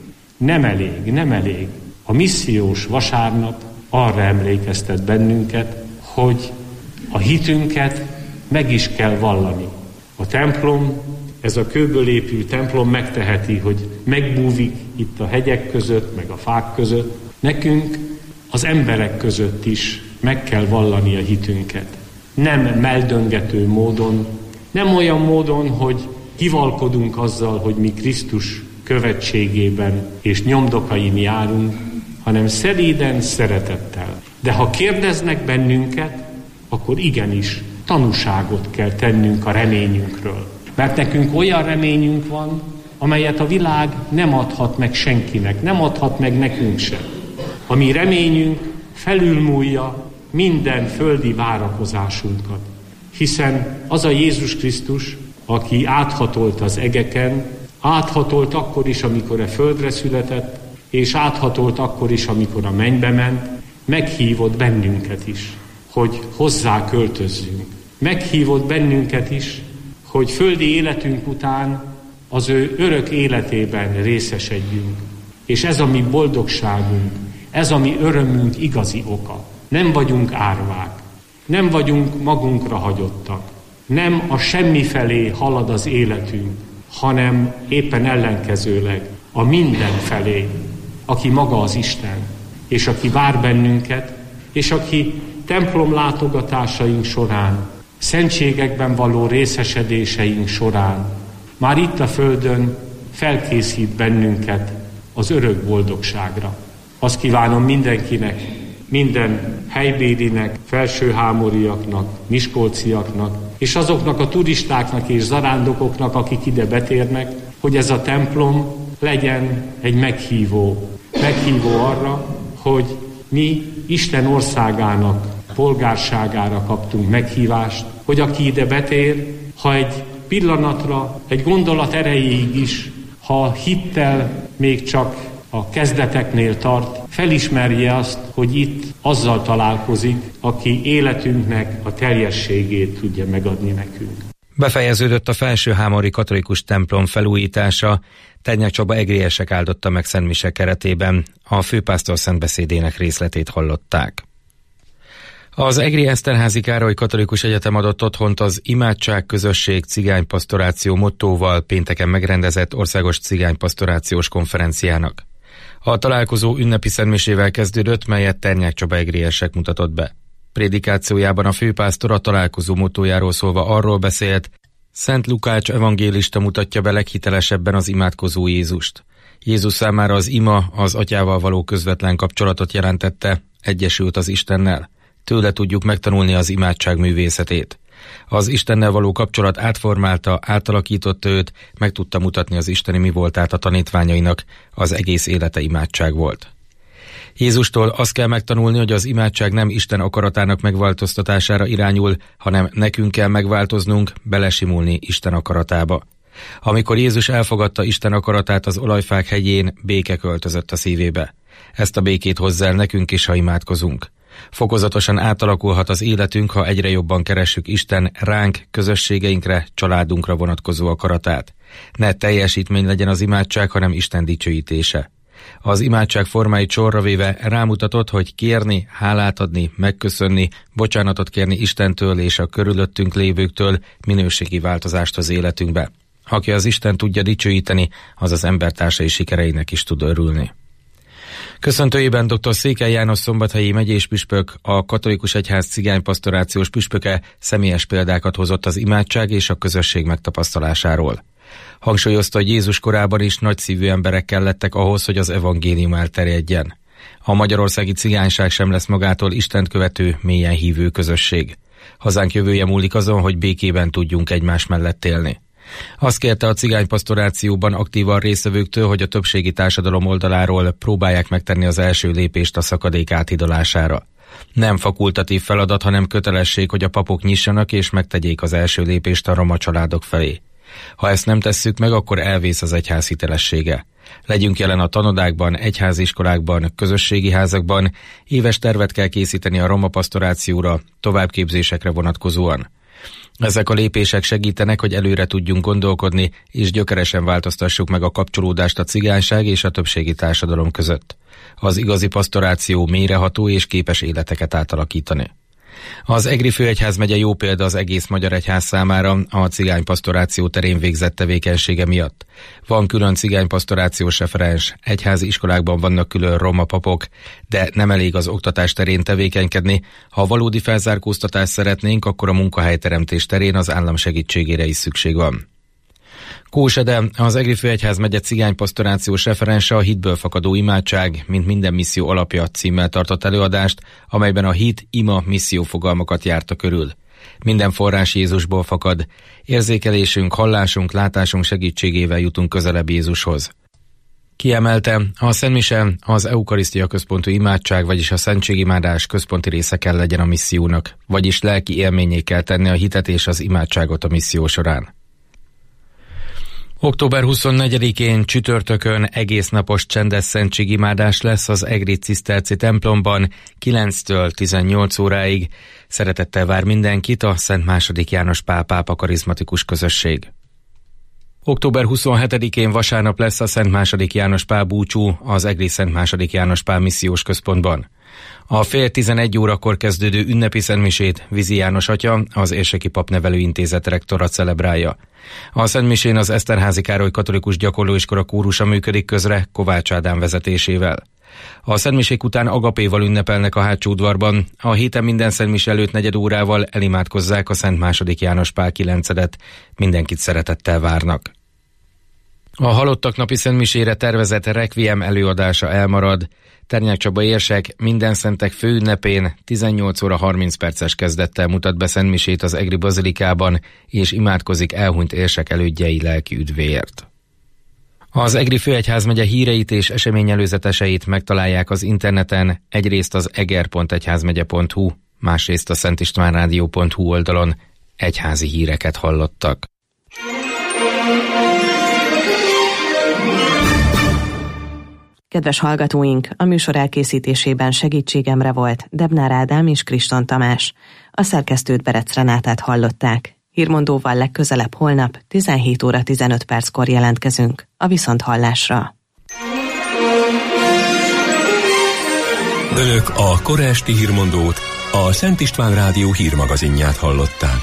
Nem elég, nem elég. A missziós vasárnap arra emlékeztet bennünket, hogy a hitünket meg is kell vallani. A templom, ez a kőből épült templom megteheti, hogy megbúvik itt a hegyek között, meg a fák között. Nekünk az emberek között is meg kell vallani a hitünket. Nem meldöngető módon, nem olyan módon, hogy hivalkodunk azzal, hogy mi Krisztus követségében és nyomdokain járunk, hanem szelíden, szeretettel. De ha kérdeznek bennünket, akkor igenis tanúságot kell tennünk a reményünkről. Mert nekünk olyan reményünk van, amelyet a világ nem adhat meg senkinek, nem adhat meg nekünk sem. A mi reményünk felülmúlja minden földi várakozásunkat. Hiszen az a Jézus Krisztus, aki áthatolt az egeken, áthatolt akkor is, amikor a földre született, és áthatolt akkor is, amikor a mennybe ment, meghívott bennünket is, hogy hozzá költözzünk. Meghívott bennünket is, hogy földi életünk után az ő örök életében részesedjünk. És ez a mi boldogságunk, ez a mi örömünk igazi oka. Nem vagyunk árvák, nem vagyunk magunkra hagyottak, nem a semmi felé halad az életünk, hanem éppen ellenkezőleg a minden felé, aki maga az Isten, és aki vár bennünket, és aki templom látogatásaink során, szentségekben való részesedéseink során, már itt a földön felkészít bennünket az örök boldogságra. Azt kívánom mindenkinek, minden helybélinek, felsőhámoriaknak, miskolciaknak, és azoknak a turistáknak és zarándokoknak, akik ide betérnek, hogy ez a templom legyen egy meghívó. Meghívó arra, hogy mi Isten országának polgárságára kaptunk meghívást, hogy aki ide betér, ha egy pillanatra, egy gondolat erejéig is, ha hittel még csak a kezdeteknél tart, felismerje azt, hogy itt azzal találkozik, aki életünknek a teljességét tudja megadni nekünk. Befejeződött a Felsőhámori katolikus templom felújítása, Ternyák Csaba egriesek áldotta meg szentmise keretében, a főpásztor szentbeszédének részletét hallották. Az Egri Eszterházy Károly Katolikus Egyetem adott otthont az Imádság, Közösség, Cigánypastoráció mottóval pénteken megrendezett országos cigánypastorációs konferenciának. A találkozó ünnepi szentmisével kezdődött, melyet Ternyák Csaba egriesek mutatott be. Prédikációjában a főpásztor a találkozó mottójáról szólva arról beszélt, Szent Lukács evangélista mutatja be leghitelesebben az imádkozó Jézust. Jézus számára az ima az atyával való közvetlen kapcsolatot jelentette, egyesült az Istennel. Tőle tudjuk megtanulni az imádság művészetét. Az Istennel való kapcsolat átformálta, átalakította őt, meg tudta mutatni az isteni mi voltát a tanítványainak, az egész élete imádság volt. Jézustól azt kell megtanulni, hogy az imádság nem Isten akaratának megváltoztatására irányul, hanem nekünk kell megváltoznunk, belesimulni Isten akaratába. Amikor Jézus elfogadta Isten akaratát az olajfák hegyén, béke költözött a szívébe. Ezt a békét hozzá el nekünk is, ha imádkozunk. Fokozatosan átalakulhat az életünk, ha egyre jobban keressük Isten ránk, közösségeinkre, családunkra vonatkozó akaratát. Ne teljesítmény legyen az imádság, hanem Isten dicsőítése. Az imádság formáit sorra véve rámutatott, hogy kérni, hálát adni, megköszönni, bocsánatot kérni Istentől és a körülöttünk lévőktől minőségi változást az életünkbe. Aki az Isten tudja dicsőíteni, az az embertársai sikereinek is tud örülni. Köszöntőjében dr. Székely János szombathelyi megyés püspök, a katolikus egyház cigánypastorációs püspöke személyes példákat hozott az imádság és a közösség megtapasztalásáról. Hangsúlyozta, hogy Jézus korában is nagyszívű emberek kellettek ahhoz, hogy az evangélium elterjedjen. A magyarországi cigányság sem lesz magától Istent követő, mélyen hívő közösség. Hazánk jövője múlik azon, hogy békében tudjunk egymás mellett élni. Azt kérte a cigánypastorációban aktívan résztvevőktől, hogy a többségi társadalom oldaláról próbálják megtenni az első lépést a szakadék áthidalására. Nem fakultatív feladat, hanem kötelesség, hogy a papok nyissanak és megtegyék az első lépést a roma családok felé. Ha ezt nem tesszük meg, akkor elvész az egyház hitelessége. Legyünk jelen a tanodákban, egyháziskolákban, közösségi házakban, éves tervet kell készíteni a roma pastorációra, továbbképzésekre vonatkozóan. Ezek a lépések segítenek, hogy előre tudjunk gondolkodni, és gyökeresen változtassuk meg a kapcsolódást a cigányság és a többségi társadalom között. Az igazi pastoráció mélyreható és képes életeket átalakítani. Az Egri főegyházmegye jó példa az egész magyar egyház számára a cigánypastoráció terén végzett tevékenysége miatt. Van külön cigánypastorációs referens, egyházi iskolákban vannak külön roma papok, de nem elég az oktatás terén tevékenykedni. Ha valódi felzárkóztatást szeretnénk, akkor a munkahelyteremtés terén az állam segítségére is szükség van. Kós Ede, az Egri főegyházmegye cigánypastorációs referense a hitből fakadó imádság, mint minden misszió alapja címmel tartott előadást, amelyben a hit, ima, misszió fogalmakat járta körül. Minden forrás Jézusból fakad. Érzékelésünk, hallásunk, látásunk segítségével jutunk közelebb Jézushoz. Kiemelte, a szentmise az eukarisztia központú imádság, vagyis a szentségimádás központi része kell legyen a missziónak, vagyis lelki élménnyé kell tenni a hitet és az imádságot a misszió során. október huszonnegyedikén csütörtökön egésznapos csendes szentségimádás lesz az egri ciszterci templomban kilenctől tizennyolc óráig. Szeretettel vár mindenkit a Szent második János Pál pápa karizmatikus közösség. október huszonhetedikén vasárnap lesz a Szent második János Pál búcsú az egri Szent második János Pál missziós központban. A fél tizenegy órakor kezdődő ünnepi szentmisét Vizi János atya, az Érseki Papnevelő Intézet rektora celebrálja. A szentmisén az Eszterházy Károly Katolikus Gyakorlóiskola kórusa működik közre Kovács Ádám vezetésével. A szentmisék után agapéval ünnepelnek a hátsó udvarban, a héten minden szentmise előtt negyed órával elimádkozzák a Szent második János Pál kilencedet. Mindenkit szeretettel várnak. A halottak napi szentmisére tervezett rekviem előadása elmarad. Ternyák Csaba érsek minden szentek főünnepén tizennyolc óra harminc perces kezdettel mutat be szentmisét az egri bazilikában, és imádkozik elhunyt érsek elődjei lelki üdvéért. Az Egri főegyházmegye híreit és eseményelőzeteseit megtalálják az interneten, egyrészt az eger pont egyházmegye pont hu, másrészt a szentistvánrádió pont hu oldalon. Egyházi híreket hallottak. Kedves hallgatóink, a műsor elkészítésében segítségemre volt Debnár Ádám és Kriston Tamás. A szerkesztőt Berec Renátát hallották. Hírmondóval legközelebb holnap tizenhét óra tizenöt perckor jelentkezünk. A viszonthallásra. Önök a kora esti hírmondót, a Szent István Rádió hírmagazinját hallották.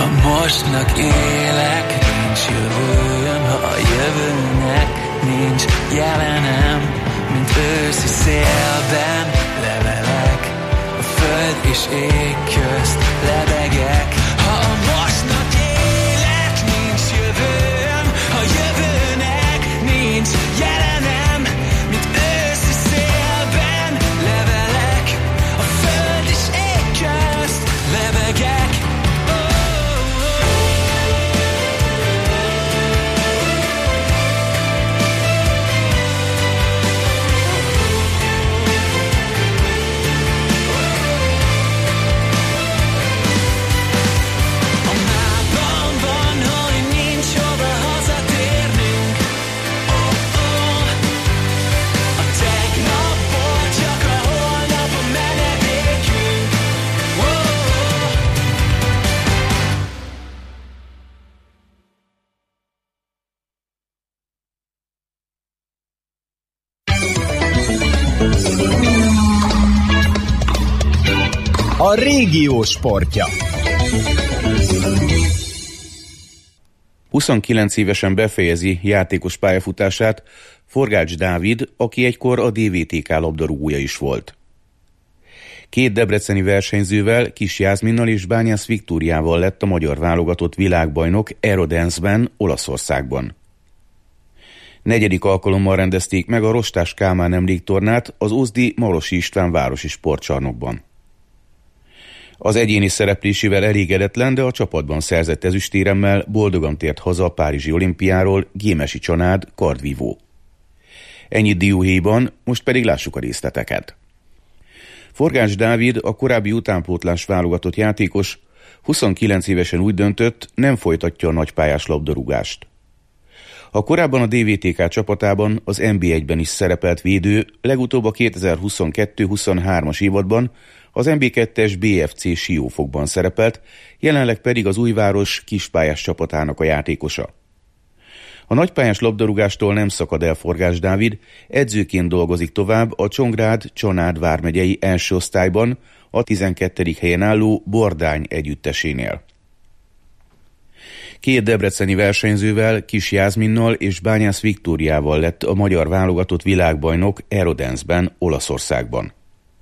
Ha mostnak élek, nincs jövőm, ha a jövőnek nincs jelenem, mint őszi szélben levelek, a föld és ég közt lebegek. Ha a mostnak élek, nincs jövőm, ha jövőnek nincs jelenem, mint őszi szélben levelek, a föld és ég közt lebegek. A régió sportja. huszonkilenc évesen befejezi játékos pályafutását Forgács Dávid, aki egykor a dé vé té ká labdarúgója is volt. Két debreceni versenyzővel, Kis Jászminnal és Bányász Viktóriával lett a magyar válogatott világbajnok aerodance-ben, Olaszországban. Negyedik alkalommal rendezték meg a Rostás Kálmán emléktornát az ózdi Marosi István városi sportcsarnokban. Az egyéni szereplésével elégedetlen, de a csapatban szerzett ezüstéremmel boldogan tért haza a párizsi olimpiáról Gémesi Csanád kardvívó. Ennyit dióhéjban, most pedig lássuk a részleteket. Forgács Dávid, a korábbi utánpótlás válogatott játékos, huszonkilenc évesen úgy döntött, nem folytatja a nagypályás labdarúgást. A korábban a dé vé té ká csapatában, az en bé egyben is szerepelt védő, legutóbb a kétezer-huszonkettő huszonhármas évadban az en bé kettes bé ef cé Siófokban szerepelt, jelenleg pedig az Újváros kispályás csapatának a játékosa. A nagypályás labdarúgástól nem szakad el Forgács Dávid, edzőként dolgozik tovább a Csongrád-Csanád vármegyei első osztályban, a tizenkettedik helyen álló Bordány együttesénél. Két debreceni versenyzővel, Kis Jászminnal és Bányász Viktóriával lett a magyar válogatott világbajnok aerodance-ben, Olaszországban.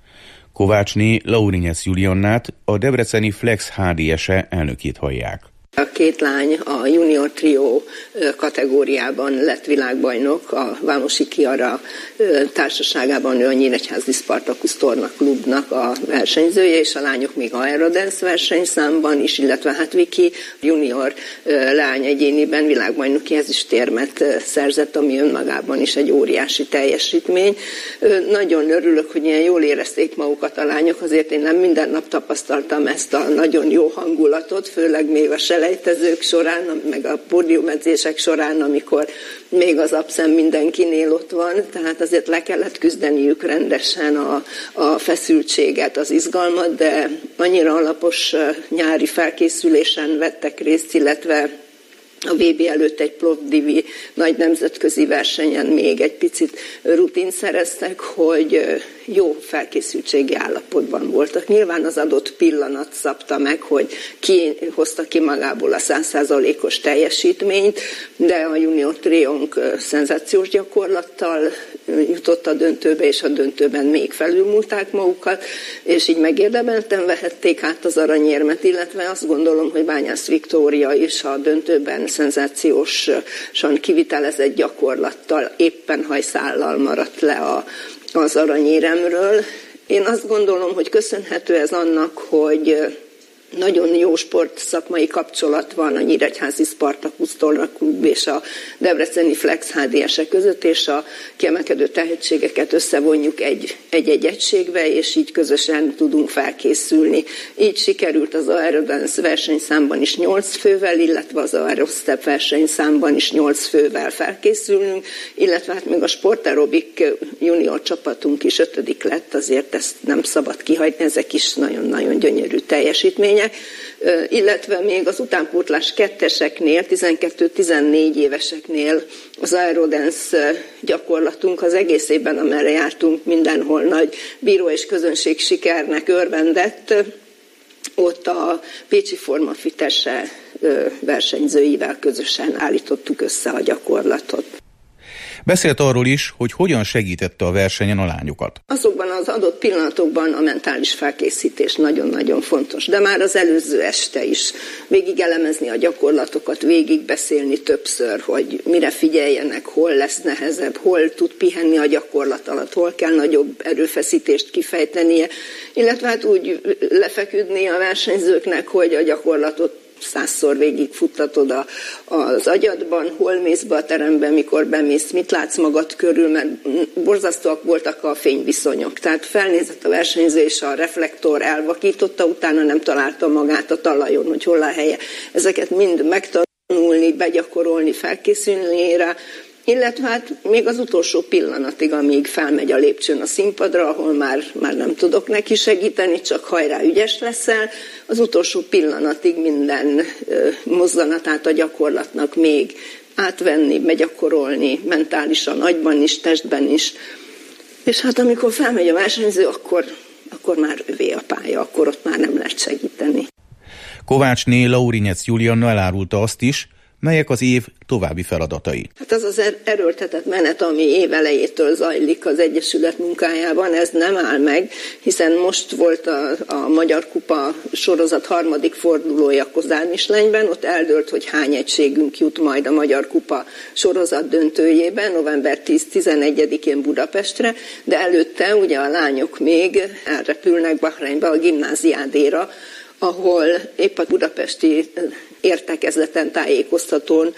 Kovácsné Laurinyec Juliannát, a debreceni Flex há dé es-e elnökét hallják. A két lány a junior trió kategóriában lett világbajnok, a Vámosi Kiara társaságában ő a Nyíregyházi Spartacus Torna klubnak a versenyzője, és a lányok még aerodance versenyszámban is, illetve hát Viki junior lány egyéniben világbajnoki ezüstérmet szerzett, ami önmagában is egy óriási teljesítmény. Nagyon örülök, hogy ilyen jól érezték magukat a lányok, azért én nem minden nap tapasztaltam ezt a nagyon jó hangulatot, főleg még a selejtezők során, meg a pódiumedzések során, amikor még az abszem mindenkinél ott van, tehát azért le kellett küzdeniük rendesen a, a feszültséget, az izgalmat, de annyira alapos nyári felkészülésen vettek részt, illetve a vé bé előtt egy Plovdivi nagy nemzetközi versenyen még egy picit rutin szereztek, hogy jó felkészültségi állapotban voltak. Nyilván az adott pillanat szabta meg, hogy ki hozta ki magából a száz százalékos teljesítményt, de a junior triónk szenzációs gyakorlattal jutott a döntőbe, és a döntőben még felülmúlták magukat, és így megérdemelten vehették át az aranyérmet, illetve azt gondolom, hogy Bányász Viktória is a döntőben szenzációsan kivitelezett gyakorlattal éppen hajszállal maradt le a, az aranyéremről. Én azt gondolom, hogy köszönhető ez annak, hogy nagyon jó sportszakmai kapcsolat van a Nyíregyházi Spartacus Torna Klub és a debreceni Flex há dé es-e között, és a kiemelkedő tehetségeket összevonjuk egy, egy-egy egységbe, és így közösen tudunk felkészülni. Így sikerült az aerodance versenyszámban is nyolc fővel, illetve az aerostep versenyszámban is nyolc fővel felkészülnünk, illetve hát még a sportaerobik junior csapatunk is ötödik lett, azért ezt nem szabad kihagyni, ezek is nagyon-nagyon gyönyörű teljesítmények. Illetve még az utánpótlás ketteseknél, tizenkettő-tizennégy éveseknél az aerodance gyakorlatunk az egész évben, amerre jártunk, mindenhol nagy bíró és közönség sikernek örvendett. ott a Pécsi Formafitese versenyzőivel közösen állítottuk össze a gyakorlatot. Beszélt arról is, hogy hogyan segítette a versenyen a lányokat. Azokban az adott pillanatokban a mentális felkészítés nagyon-nagyon fontos, de már az előző este is végig elemezni a gyakorlatokat, végig beszélni többször, hogy mire figyeljenek, hol lesz nehezebb, hol tud pihenni a gyakorlat alatt, hol kell nagyobb erőfeszítést kifejtenie, illetve hát úgy lefeküdni a versenyzőknek, hogy a gyakorlatot százszor végig futtatod a, az agyadban, hol mész be a terembe, mikor bemész, mit látsz magad körül, mert borzasztóak voltak a fényviszonyok. Tehát felnézett a versenyző, és a reflektor elvakította, utána nem találta magát a talajon, hogy hol a helye. Ezeket mind megtanulni, begyakorolni, felkészülni rá, illetve hát még az utolsó pillanatig, amíg felmegy a lépcsőn a színpadra, ahol már, már nem tudok neki segíteni, csak hajrá, ügyes leszel, az utolsó pillanatig minden ö, mozzanatát a gyakorlatnak még átvenni, begyakorolni, mentálisan, agyban is, testben is. És hát amikor felmegy a versenyző, akkor, akkor már övé a pálya, akkor ott már nem lehet segíteni. Kovácsné Laurinyec Julianna elárulta azt is, melyek az év további feladatai. Hát az az erőltetett menet, ami év elejétől zajlik az Egyesület munkájában, ez nem áll meg, hiszen most volt a, a Magyar Kupa sorozat harmadik fordulója Kozármislenyben, ott eldőlt, hogy hány egységünk jut majd a Magyar Kupa sorozat döntőjében, november tíz-tizenegyedikén Budapestre, de előtte ugye a lányok még elrepülnek Bahreinbe a gimnáziádéra, ahol épp a budapesti értekezleten, tájékoztatón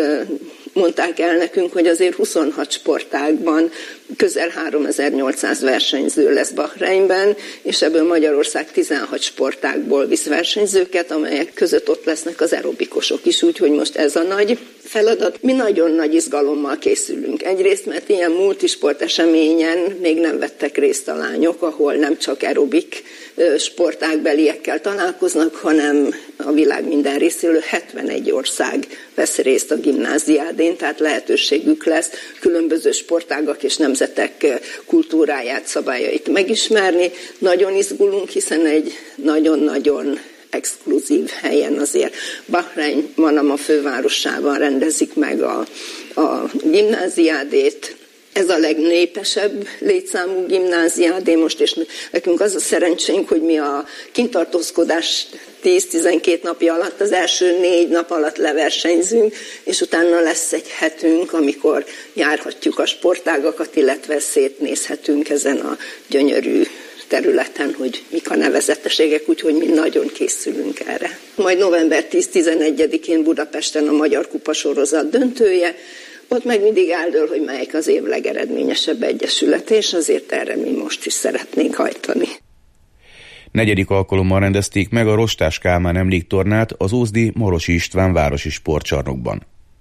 mondták el nekünk, hogy azért huszonhat sportágban közel háromezer-nyolcszáz versenyző lesz Bahreinben, és ebből Magyarország tizenhat sportágból visz versenyzőket, amelyek között ott lesznek az aerobikusok is, úgyhogy most ez a nagy feladat. Mi nagyon nagy izgalommal készülünk. Egyrészt, mert ilyen multisport eseményen még nem vettek részt a lányok, ahol nem csak aerobik sportágbeliekkel találkoznak, hanem a világ minden részéről hetvenegy ország vesz részt a gimnáziádén, tehát lehetőségük lesz különböző sportágak és nemzetek kultúráját, szabályait megismerni. Nagyon izgulunk, hiszen egy nagyon-nagyon exkluzív helyen azért Bahrein Manama fővárosában rendezik meg a, a gimnáziádét. Ez a legnépesebb létszámú gimnáziádé most, és nekünk az a szerencsénk, hogy mi a kintartózkodás tíz-tizenkét napja alatt, az első négy nap alatt leversenyzünk, és utána lesz egy hetünk, amikor járhatjuk a sportágakat, illetve szétnézhetünk ezen a gyönyörű területen, hogy mik a nevezetességek, úgyhogy mi nagyon készülünk erre. Majd november tíz-tizenegyedikén Budapesten a Magyar Kupa sorozat döntője, ott meg mindig eldől, hogy melyik az év legeredményesebb egyesület, és azért erre mi most is szeretnénk hajtani. Negyedik alkalommal rendezték meg a Rostás Kálmán emléktornát az ózdi Marosi István városi sportcsarnokban.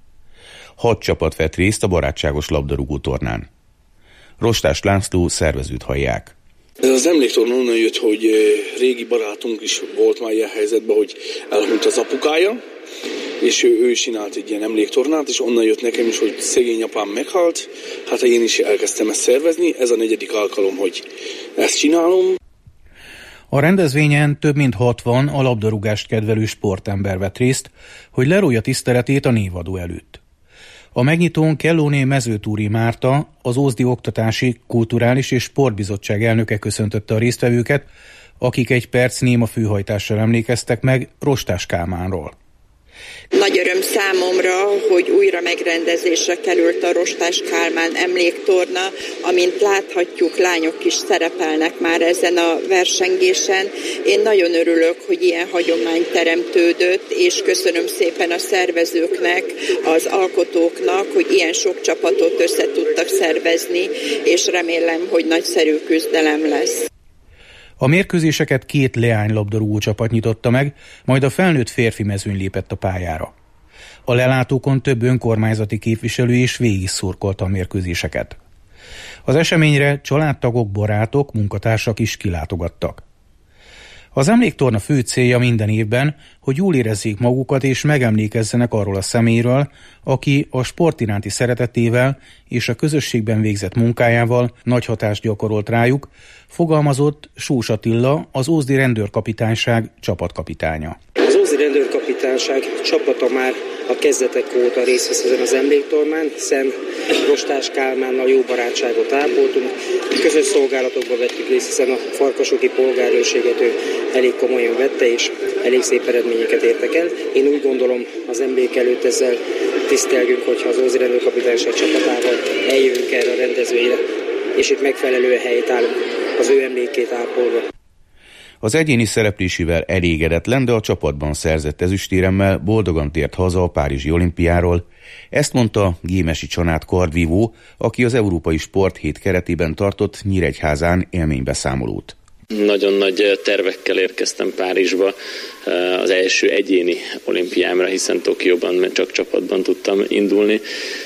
Hat csapat vett részt a barátságos labdarúgó tornán. Rostás László szervezőt hallják. Ez az emléktorna onnan jött, hogy régi barátunk is volt már ilyen helyzetben, hogy elhunyt az apukája, és ő, ő is csinált egy ilyen emléktornát, és onnan jött nekem is, hogy szegény apám meghalt, hát én is elkezdtem ezt szervezni, ez a negyedik alkalom, hogy ezt csinálom. A rendezvényen több mint hatvan a labdarúgást kedvelő sportember vett részt, hogy lerújja tiszteletét a névadó előtt. A megnyitón Kellóné Mezőtúri Márta, az Ózdi Oktatási, Kulturális és Sportbizottság elnöke köszöntötte a résztvevőket, akik egy perc néma fűhajtással emlékeztek meg Rostás Kálmánról. Nagy öröm számomra, hogy újra megrendezésre került a Rostás Kálmán emléktorna, amint láthatjuk, lányok is szerepelnek már ezen a versengésen. Én nagyon örülök, hogy ilyen hagyomány teremtődött, és köszönöm szépen a szervezőknek, az alkotóknak, hogy ilyen sok csapatot össze tudtak szervezni, és remélem, hogy nagyszerű küzdelem lesz. A mérkőzéseket két leánylabdarúgó csapat nyitotta meg, majd a felnőtt férfi mezőny lépett a pályára. A lelátókon több önkormányzati képviselő is végig szurkolta a mérkőzéseket. Az eseményre családtagok, barátok, munkatársak is kilátogattak. Az emléktorna fő célja minden évben, hogy jól érezzék magukat és megemlékezzenek arról a személyről, aki a sport iránti szeretetével és a közösségben végzett munkájával nagy hatást gyakorolt rájuk, fogalmazott Sós Attila, az Ózdi Rendőrkapitányság csapatkapitánya. Az Ózdi Rendőrkapitányság csapata már a kezdetek óta részt vesz ezen az emléktornán, hiszen Rostás Kálmánnal jó barátságot ápoltunk, közös szolgálatokba vettük részt, hiszen a farkasoki polgárőrséget ő elég komolyan vette, és elég szép eredményeket értek el. Én úgy gondolom, az emlék előtt ezzel tisztelgünk, hogyha az Ózdi Rendőrkapitányság csapatával eljövünk erre a rendezvényre, és itt megfelelő helyet állunk az ő emlékét ápolva. Az egyéni szereplésével elégedetlen, de a csapatban szerzett ezüstéremmel boldogan tért haza a párizsi olimpiáról. Ezt mondta Gémesi Csanád kardvívó, aki az Európai Sporthét keretében tartott Nyíregyházán élménybeszámolót. Nagyon nagy tervekkel érkeztem Párizsba az első egyéni olimpiámra, hiszen Tokióban csak csapatban tudtam indulni,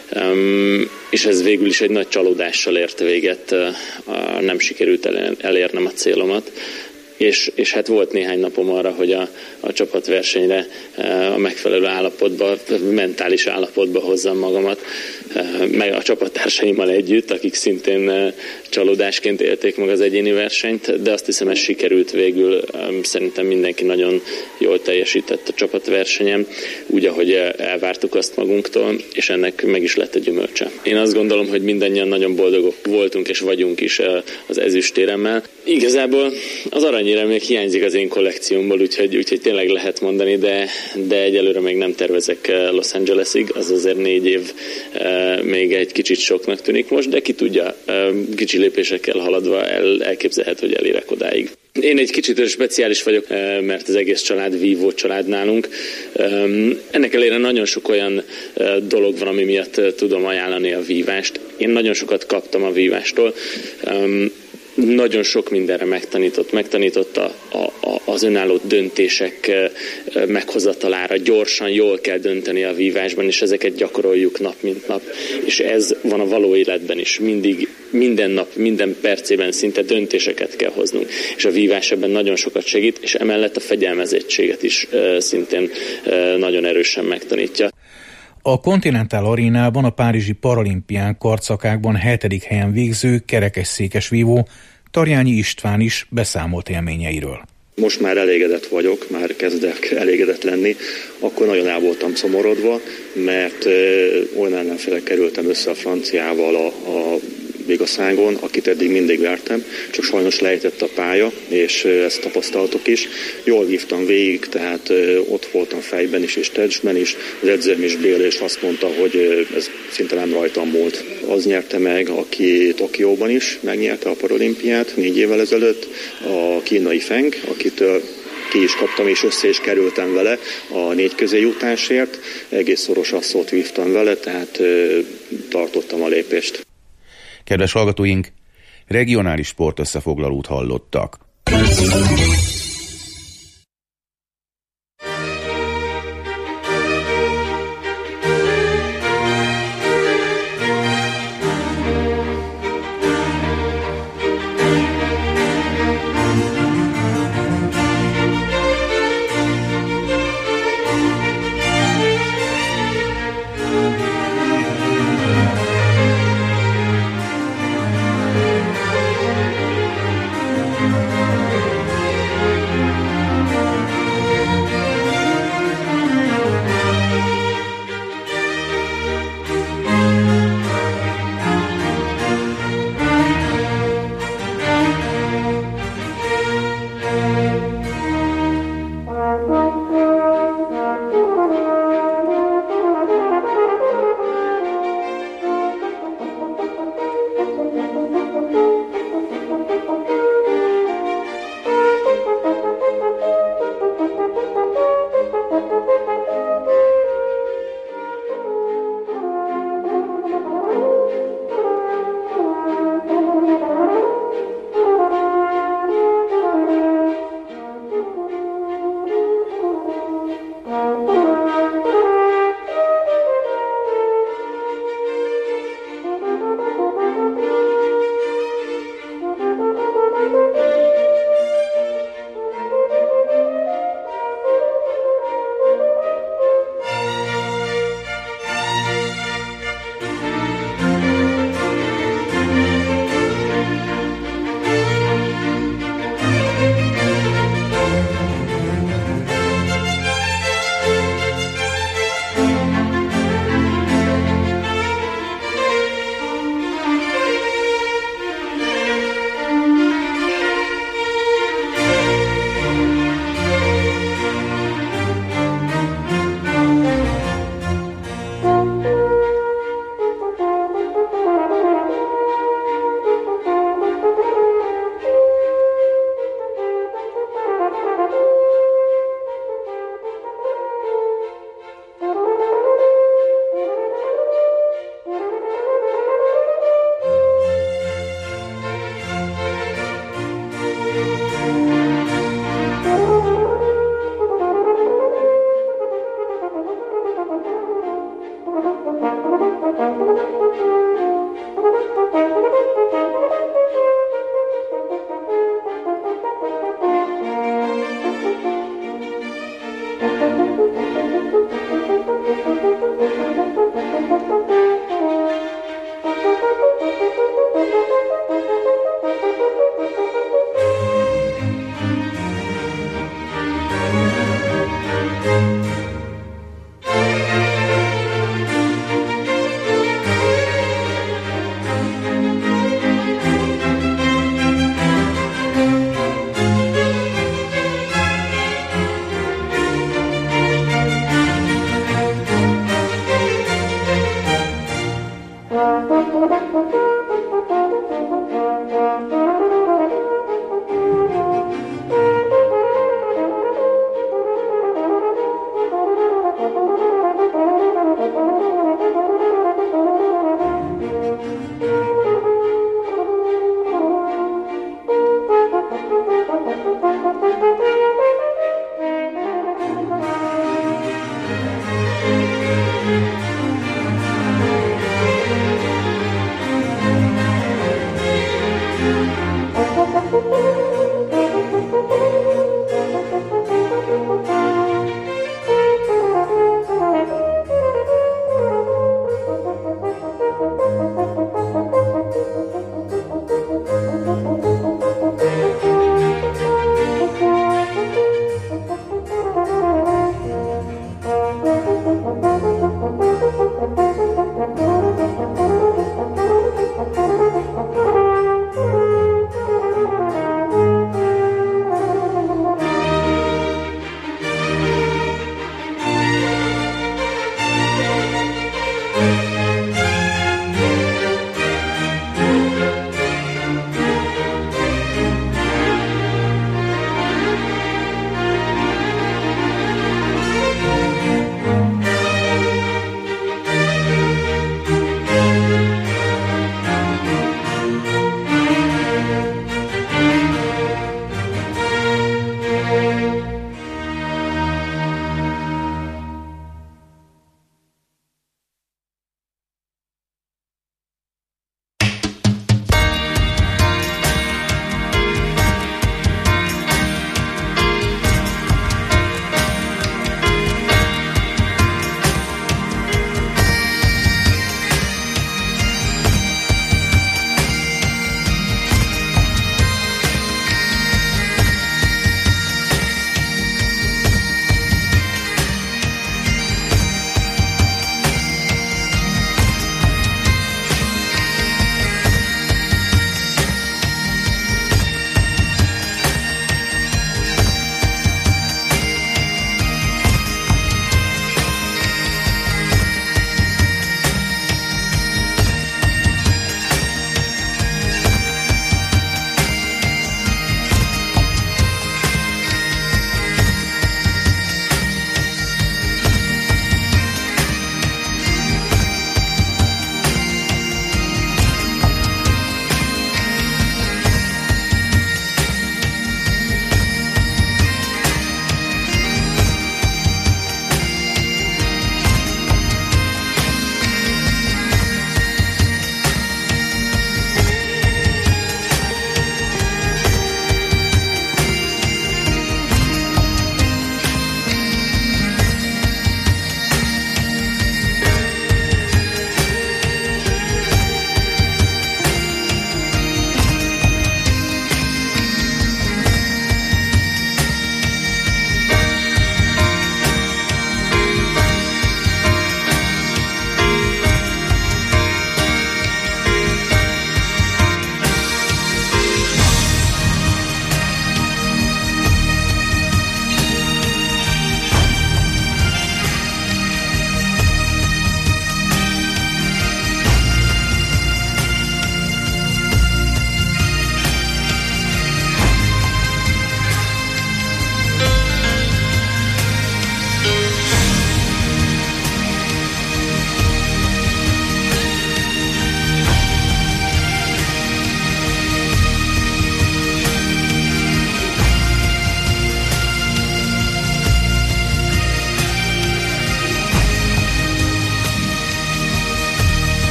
és ez végül is egy nagy csalódással ért véget, nem sikerült elérnem a célomat. És, és hát volt néhány napom arra, hogy a, a csapatversenyre a megfelelő állapotba, mentális állapotba hozzam magamat, meg a csapattársaimmal együtt, akik szintén csalódásként élték meg az egyéni versenyt, de azt hiszem, ez sikerült végül. Szerintem mindenki nagyon jól teljesített a csapatversenyem, úgy, ahogy elvártuk azt magunktól, és ennek meg is lett a gyümölcse. Én azt gondolom, hogy mindannyian nagyon boldogok voltunk és vagyunk is az ezüstéremmel. Igazából az aranyérem még hiányzik az én kollekciómból, úgyhogy, úgyhogy tényleg lehet mondani, de, de egyelőre még nem tervezek Los Angelesig, az azért négy év még egy kicsit soknak tűnik most, de ki tudja, kicsi lépésekkel haladva el, elképzelhet, hogy elérek odáig. Én egy kicsit speciális vagyok, mert az egész család vívó család nálunk. Ennek ellenére nagyon sok olyan dolog van, ami miatt tudom ajánlani a vívást. Én nagyon sokat kaptam a vívástól. Nagyon sok mindenre megtanított. Megtanította a, a, az önálló döntések meghozatalára. Gyorsan, jól kell dönteni a vívásban, és ezeket gyakoroljuk nap, mint nap. És ez van a való életben is. Mindig, minden nap, minden percében szinte döntéseket kell hoznunk. És a vívás ebben nagyon sokat segít, és emellett a fegyelmezettséget is szintén nagyon erősen megtanítja. A Continental Arénában a párizsi paralimpián kartszakákban hetedik helyen végző kerekesszékes vívó Tarjányi István is beszámolt élményeiről. Most már elégedett vagyok, már kezdek elégedett lenni. Akkor nagyon el voltam szomorodva, mert olyan ellenfélek kerültem össze a franciával a, a Végaszágon, akit eddig mindig vertem, csak sajnos lejtett a pálya, és ezt tapasztaltok is. Jól vívtam végig, tehát ott voltam fejben is és testben is. Az edzőm is Béla, és azt mondta, hogy ez szinte nem rajtam múlt. Az nyerte meg, aki Tokióban is megnyerte a paralimpiát négy évvel ezelőtt, a kínai Feng, akitől ki is kaptam, és össze is kerültem vele a négy közé jutásért. Egész szoros asszót vívtam vele, tehát tartottam a lépést. Kedves hallgatóink, regionális sportösszefoglalót hallottak.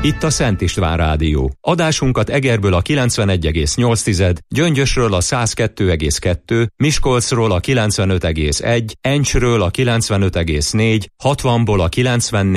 Itt a Szent István Rádió. Adásunkat Egerből a kilencvenegy egész nyolc, Gyöngyösről a száz kettő egész kettő, Miskolcról a kilencvenöt egész egy, Encsről a kilencvenöt egész négy, hatvanból a kilencvennégy